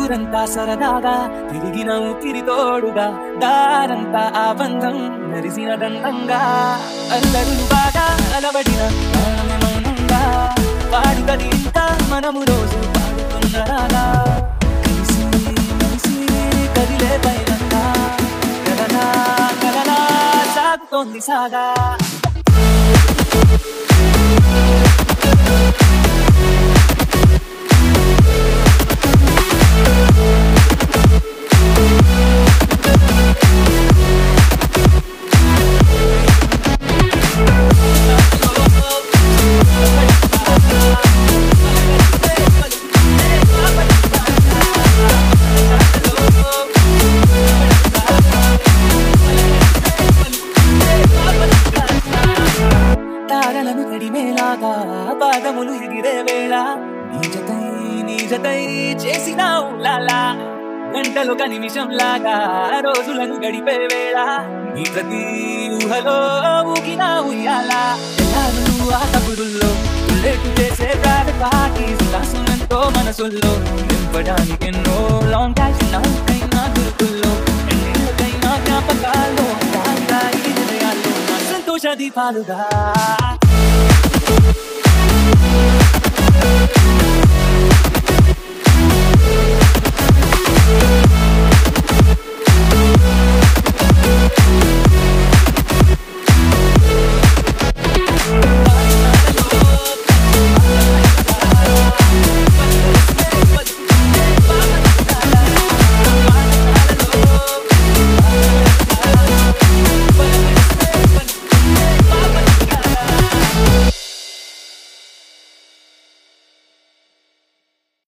ఊరంతా సరదాగా తిరిగిన ఊపిరి తోడుగా దారంతా ఆ బంధం నరిసిన దండంగా అల్లరులు బాగా అలవడిన ప్రాణమే మౌనంగా పాడుకది ఇంకా మనము రోజు పాడుతున్న రాగా కలిసి కలిసి కదిలే పైనంగా కలనా కలనా సాగుతోంది సాగా తారలను తడిమేలాగా పాదములు ఎగిరే వేళ నీ జతై చేసినావు లాలా గంటలొక నిమిషం లాగా రోజులను గడిపే వేళ నీ ప్రతి ఊహలో ఊగినా ఉయ్యాలా ఎల్లాలు ఆ కబురుల్లో ఉల్లేటు చేసే పార్టీస్ దాసునంతో మనసుల్లో నింపడానికి ఎన్నో లాంగ్ డ్రైవ్స్ నాకైనా గుర్తుల్లో ఎన్నికైనా జ్ఞాపకాల్లో దానిగా ఈ హృదయాల్లో సంతోష దీపాలుగా